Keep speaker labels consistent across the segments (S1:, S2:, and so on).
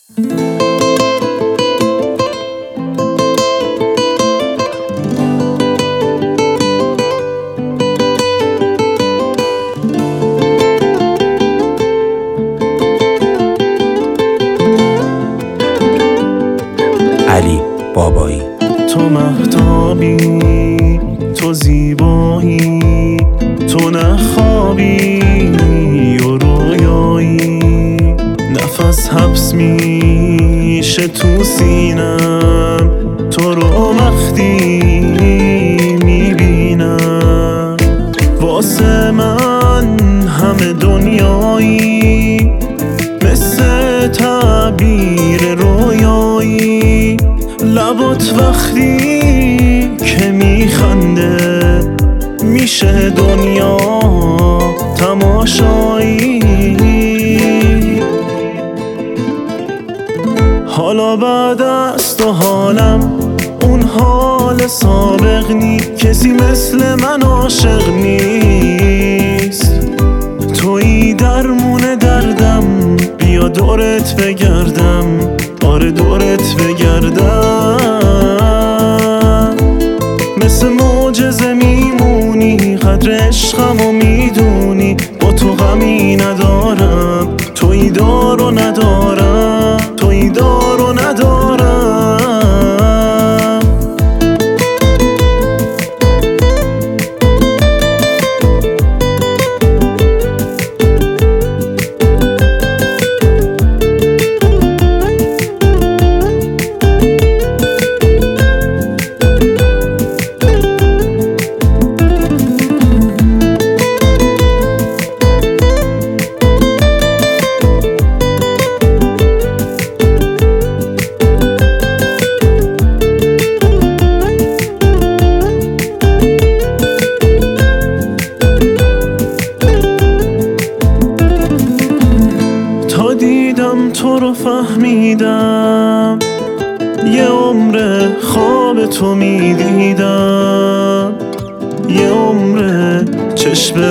S1: علی بابایی.
S2: تو مهتابی، تو زیبایی، تو نخوابی و رویایی، نفس حبس میشه تو سینم، تو رو وقتی میبینم واسه من همه دنیایی، مثل تعبیر رویایی، لبات وقتی که میخنده میشه دنیا تماشایی. حالا بعد از تو حالم اون حال سابق نی، کسی مثل من عاشق نیست. تویی درمون دردم، بیا دورت بگردم، آره دورت بگردم، مثل معجزه میمونی، قدر عشقمو میدونی، با تو غمی ندارم، تویی دار و ندارم، تویی دار و ندارم. دیدم تو رو فهمیدم، یه عمر خواب تو میدیدم، یه عمر چشم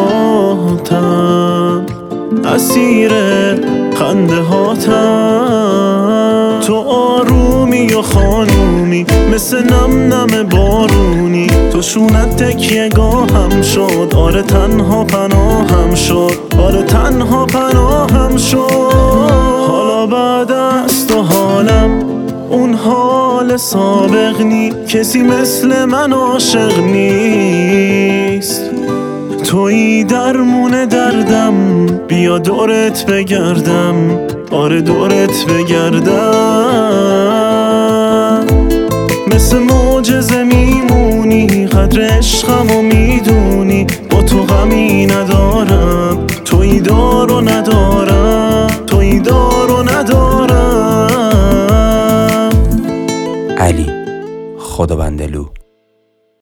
S2: راهتم، اسیر خنده هاتم. تو آرومی و خانومی، مثل نم نم بارونی، تو شونت تکیه گاهم شد، آره تنها پناهم شد، آره تنها پناهم شد. حالا بعد از تو حالم اون حال سابق نی، کسی مثل من عاشق نیست. تویی درمون دردم، بیا دورت بگردم، آره دورت بگردم، مثل معجزه میمونی، قدر عشقمو میدونی، با تو غمی ندارم، تویی دار و ندارم، تویی دار و ندارم.
S1: علی خدابندلو.